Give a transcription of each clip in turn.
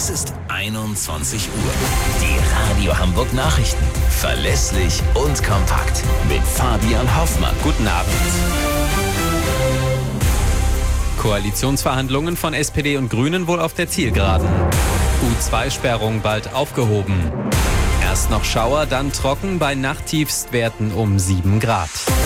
Es ist 21 Uhr. Die Radio Hamburg Nachrichten. Verlässlich und kompakt. Mit Fabian Hoffmann. Guten Abend. Koalitionsverhandlungen von SPD und Grünen wohl auf der Zielgeraden. U2-Sperrung bald aufgehoben. Erst noch Schauer, dann trocken, bei Nachttiefstwerten um 7 Grad.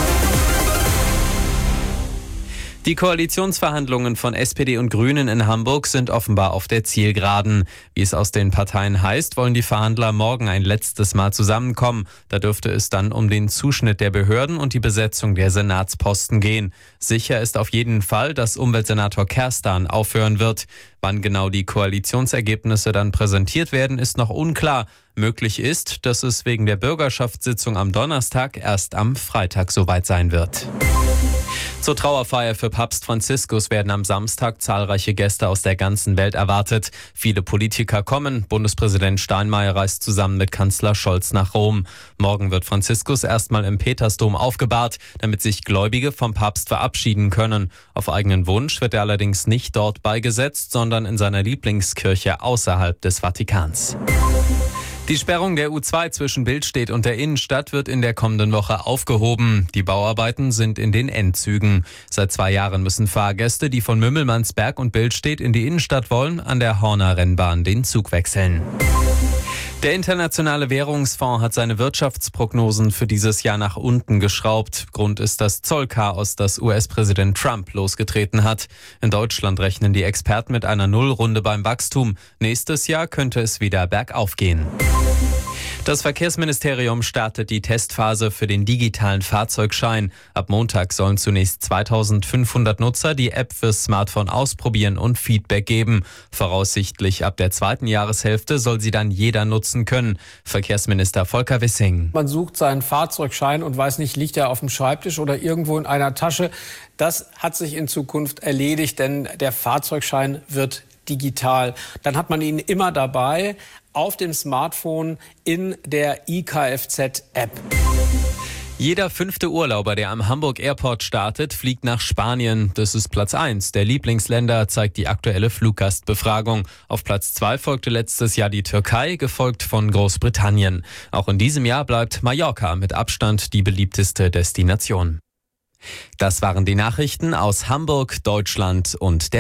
Die Koalitionsverhandlungen von SPD und Grünen in Hamburg sind offenbar auf der Zielgeraden. Wie es aus den Parteien heißt, wollen die Verhandler morgen ein letztes Mal zusammenkommen. Da dürfte es dann um den Zuschnitt der Behörden und die Besetzung der Senatsposten gehen. Sicher ist auf jeden Fall, dass Umweltsenator Kerstan aufhören wird. Wann genau die Koalitionsergebnisse dann präsentiert werden, ist noch unklar. Möglich ist, dass es wegen der Bürgerschaftssitzung am Donnerstag erst am Freitag soweit sein wird. Zur Trauerfeier für Papst Franziskus werden am Samstag zahlreiche Gäste aus der ganzen Welt erwartet. Viele Politiker kommen. Bundespräsident Steinmeier reist zusammen mit Kanzler Scholz nach Rom. Morgen wird Franziskus erstmal im Petersdom aufgebahrt, damit sich Gläubige vom Papst verabschieden können. Auf eigenen Wunsch wird er allerdings nicht dort beigesetzt, sondern in seiner Lieblingskirche außerhalb des Vatikans. Die Sperrung der U2 zwischen Billstedt und der Innenstadt wird in der kommenden Woche aufgehoben. Die Bauarbeiten sind in den Endzügen. Seit 2 Jahren müssen Fahrgäste, die von Mümmelmannsberg und Billstedt in die Innenstadt wollen, an der Horner Rennbahn den Zug wechseln. Der Internationale Währungsfonds hat seine Wirtschaftsprognosen für dieses Jahr nach unten geschraubt. Grund ist das Zollchaos, das US-Präsident Trump losgetreten hat. In Deutschland rechnen die Experten mit einer Nullrunde beim Wachstum. Nächstes Jahr könnte es wieder bergauf gehen. Das Verkehrsministerium startet die Testphase für den digitalen Fahrzeugschein. Ab Montag sollen zunächst 2500 Nutzer die App fürs Smartphone ausprobieren und Feedback geben. Voraussichtlich ab der 2. Jahreshälfte soll sie dann jeder nutzen können. Verkehrsminister Volker Wissing. Man sucht seinen Fahrzeugschein und weiß nicht, liegt er auf dem Schreibtisch oder irgendwo in einer Tasche. Das hat sich in Zukunft erledigt, denn der Fahrzeugschein wird digital. Dann hat man ihn immer dabei auf dem Smartphone in der iKFZ-App. Jeder 5. Urlauber, der am Hamburg Airport startet, fliegt nach Spanien. Das ist Platz 1 der Lieblingsländer, zeigt die aktuelle Fluggastbefragung. Auf Platz 2 folgte letztes Jahr die Türkei, gefolgt von Großbritannien. Auch in diesem Jahr bleibt Mallorca mit Abstand die beliebteste Destination. Das waren die Nachrichten aus Hamburg, Deutschland und der